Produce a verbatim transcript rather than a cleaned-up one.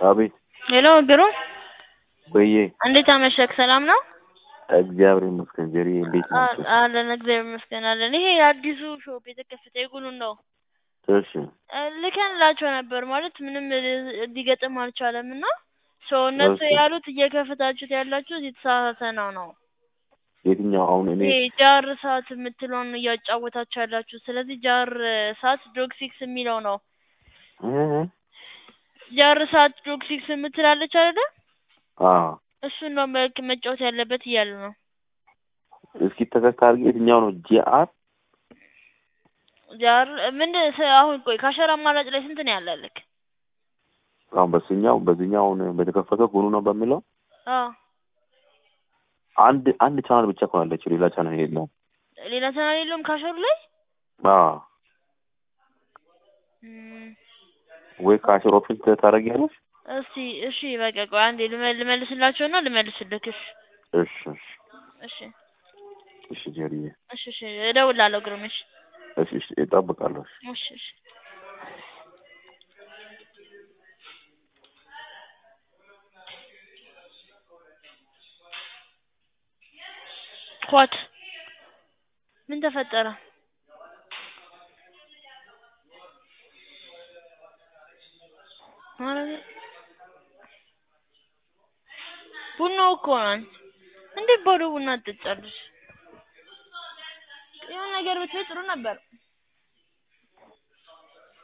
አቤት ሄሎ ግሩ ወይዬ እንዴት አመሸክ? ሰላም ነው? እግዚአብሔር ይመስገን። ጀሪ እንዴት ናችሁ? አለን እግዚአብሔር ይመስገን አለን። ይሄ አዲሱ ሾፕ የተከፈተ የጉሉን ነው። እሺ ልከንላቸው ነበር ማለት ምንም ሊገጥም አልቻለም እና ሰው እነሱ እሺ ያሉት እየከፈታችሁት ያላችሁት የተሳሳተ ነው ነው። የትኛው አሁን እኔ ይሄ ጃር ሰዓት የምትለውን እያጫወታችሁ ያላችሁ ስለዚህ ጃር ሰዓት ዶግ ሲክስ የሚለው ነው። እ ጃር ሰዓት ዶግ ሲክስ የምትላለች አይደል? አዎ እሱን ነው መልክ መጫወት ያለበት እያሉ ነው። እስኪ ተከስተ አድርጌ የትኛው ነው ጂአር ጃር ምን አሁን ቆይ ካሸራ አማራጭ ላይ ስንት ነው ያላለክ? አሁን በስኛው በዚህኛው በተከፈተው ጉኑ ነው በሚለው አዎ አንድ አንድ ቻናል ብቻ እኮ አለች። ሌላ ቻናል የለውም። ሌላ ቻናል የለውም ካሸሩ ላይ? አዎ እም ወይ ካሸር ኦፕሽን ታደርጊያለሽ? እስቲ እሺ በቃ ቆይ አንዴ ልመልስላቸውና ልመልስልክሽ። እሺ እሺ እሺ እሺ ጀሪዬ እሺ እሺ እደውላለሁ ግሩምሽ። እሺ እሺ እጠብቃለሁ። እሺ እሺ ኳት ምን ተፈጠረ? ማለት ቡናው እኮ ነው እንዴ ባዶ ቡና ትጠጣለሽ? የሆነ ነገር ብትይ ጥሩ ነበር።